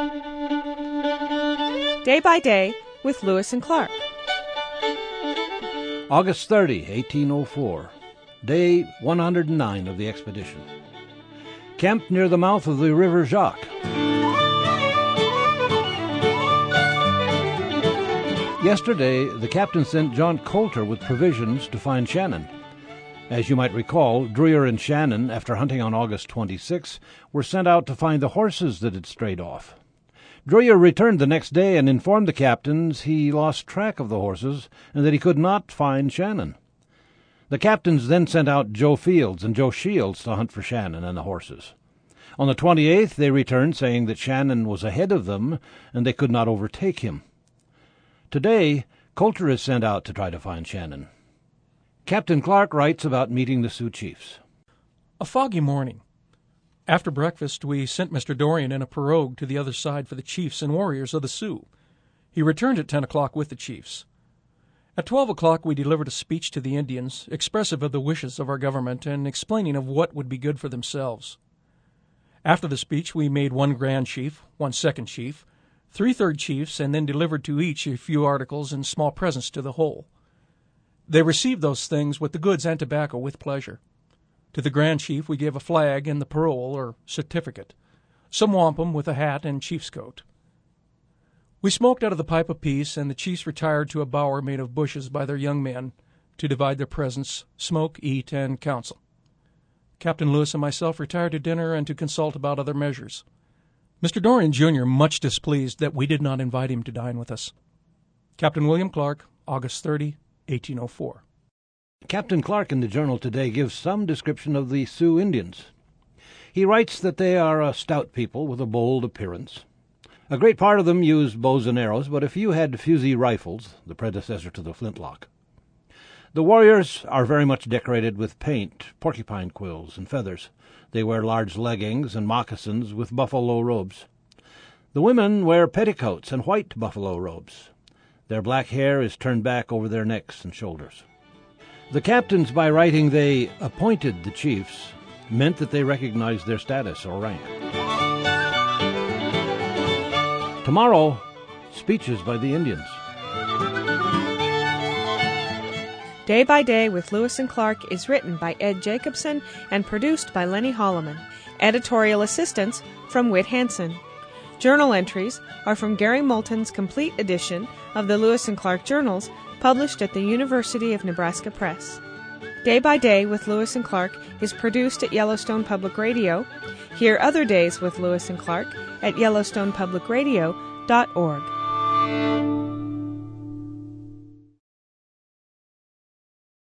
Day by Day with Lewis and Clark. August 30, 1804. Day 109 of the expedition. Camped near the mouth of the River Jacques. Yesterday, the captain sent John Coulter with provisions to find Shannon. As you might recall, Dreyer and Shannon, after hunting on August 26, were sent out to find the horses that had strayed off. Dreyer returned the next day and informed the captains he lost track of the horses and that he could not find Shannon. The captains then sent out Joe Fields and Joe Shields to hunt for Shannon and the horses. On the 28th they returned, saying that Shannon was ahead of them and they could not overtake him. Today, Coulter is sent out to try to find Shannon. Captain Clark writes about meeting the Sioux chiefs. A foggy morning. After breakfast, we sent Mr. Dorian in a pirogue to the other side for the chiefs and warriors of the Sioux. He returned at 10 o'clock with the chiefs. At 12 o'clock, we delivered a speech to the Indians, expressive of the wishes of our government and explaining of what would be good for themselves. After the speech, we made one grand chief, one second chief, 3 third chiefs, and then delivered to each a few articles and small presents to the whole. They received those things with the goods and tobacco with pleasure. To the Grand Chief we gave a flag and the parole, or certificate, some wampum with a hat and chief's coat. We smoked out of the pipe of peace, and the chiefs retired to a bower made of bushes by their young men to divide their presents, smoke, eat, and counsel. Captain Lewis and myself retired to dinner and to consult about other measures. Mr. Dorian, Jr., much displeased that we did not invite him to dine with us. Captain William Clark, August 30, 1804. Captain Clark in the Journal today gives some description of the Sioux Indians. He writes that they are a stout people with a bold appearance. A great part of them use bows and arrows, but a few had fusee rifles, the predecessor to the flintlock. The warriors are very much decorated with paint, porcupine quills, and feathers. They wear large leggings and moccasins with buffalo robes. The women wear petticoats and white buffalo robes. Their black hair is turned back over their necks and shoulders. The captains, by writing they appointed the chiefs, meant that they recognized their status or rank. Tomorrow, speeches by the Indians. Day by Day with Lewis and Clark is written by Ed Jacobson and produced by Lenny Holloman. Editorial assistance from Whit Hansen. Journal entries are from Gary Moulton's complete edition of the Lewis and Clark Journals, published at the University of Nebraska Press. Day by Day with Lewis and Clark is produced at Yellowstone Public Radio. Hear other days with Lewis and Clark at YellowstonePublicRadio.org.